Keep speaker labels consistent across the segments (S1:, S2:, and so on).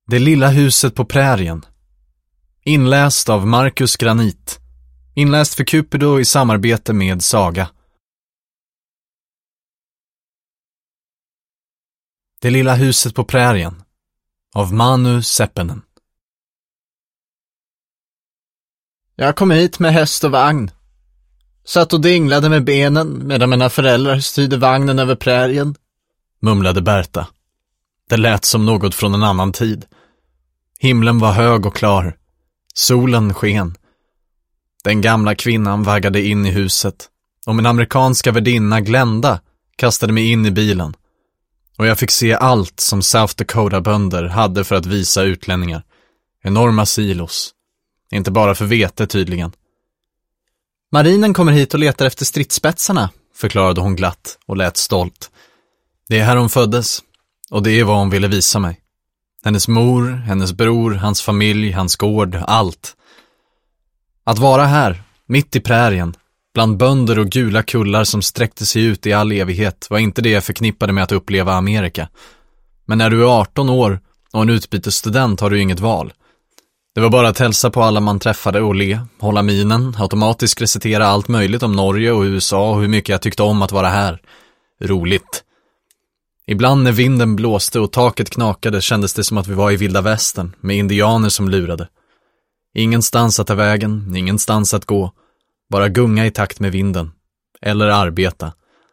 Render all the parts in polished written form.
S1: Det lilla huset på prärien. Inläst av Marcus Granit. Inläst för Cupido i samarbete med Saga. Det lilla huset på prärien av Manu Seppenen.
S2: Jag kom hit med häst och vagn. Satt och dinglade med benen medan mina föräldrar styrde vagnen över prärien,
S1: mumlade Berta. Det lät som något från en annan tid. Himlen var hög och klar. Solen sken. Den gamla kvinnan vaggade in i huset och min amerikanska värdinna Glenda kastade mig in i bilen. Och jag fick se allt som South Dakota-bönder hade för att visa utlänningar. Enorma silos. Inte bara för vete tydligen.
S2: Marinen kommer hit och letar efter stridsspetsarna,
S1: förklarade hon glatt och lät stolt. Det är här hon föddes och det är vad hon ville visa mig. Hennes mor, hennes bror, hans familj, hans gård, allt. Att vara här, mitt i prärien, bland bönder och gula kullar som sträckte sig ut i all evighet var inte det jag förknippade med att uppleva Amerika. Men när du är 18 år och en utbytesstudent har du inget val. Det var bara att hälsa på alla man träffade och le, hålla minen, automatiskt recitera allt möjligt om Norge och USA och hur mycket jag tyckte om att vara här. Roligt. Ibland när vinden blåste och taket knakade kändes det som att vi var i vilda västern med indianer som lurade. Ingenstans att ta vägen, ingenstans att gå. Bara gunga i takt med vinden. Eller arbeta.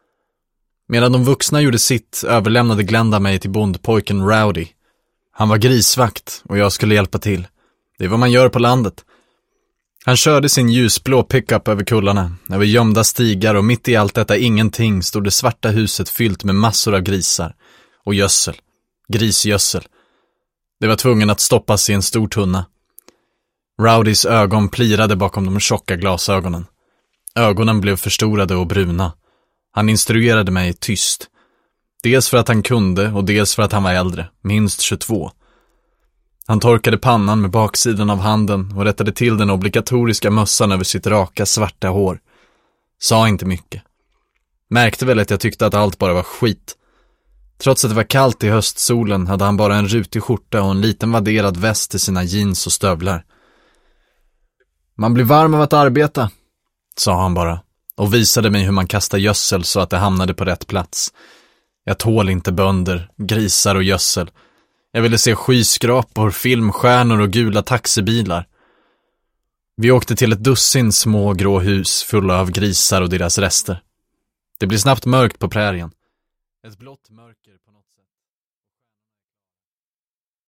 S1: Medan de vuxna gjorde sitt överlämnade Glenda mig till bondpojken Rowdy. Han var grisvakt och jag skulle hjälpa till. Det är vad man gör på landet. Han körde sin ljusblå pickup över kullarna, över gömda stigar och mitt i allt detta ingenting stod det svarta huset fyllt med massor av grisar. Och gödsel. Grisgödsel. Det var tvungen att stoppas i en stor tunna. Rowdys ögon plirade bakom de tjocka glasögonen. Ögonen blev förstorade och bruna. Han instruerade mig tyst. Dels för att han kunde och dels för att han var äldre, minst 22. Han torkade pannan med baksidan av handen och rättade till den obligatoriska mössan över sitt raka svarta hår. Sa inte mycket. Märkte väl att jag tyckte att allt bara var skit. Trots att det var kallt i höstsolen hade han bara en rutig skjorta och en liten vadderad väst till sina jeans och stövlar. Man blir varm av att arbeta, sa han bara och visade mig hur man kastar gödsel så att det hamnade på rätt plats. Jag tål inte bönder, grisar och gödsel. Jag ville se skyskrapor, filmstjärnor och gula taxibilar. Vi åkte till ett dussin små grå hus fulla av grisar och deras rester. Det blir snabbt mörkt på prärien. Ett blått mörker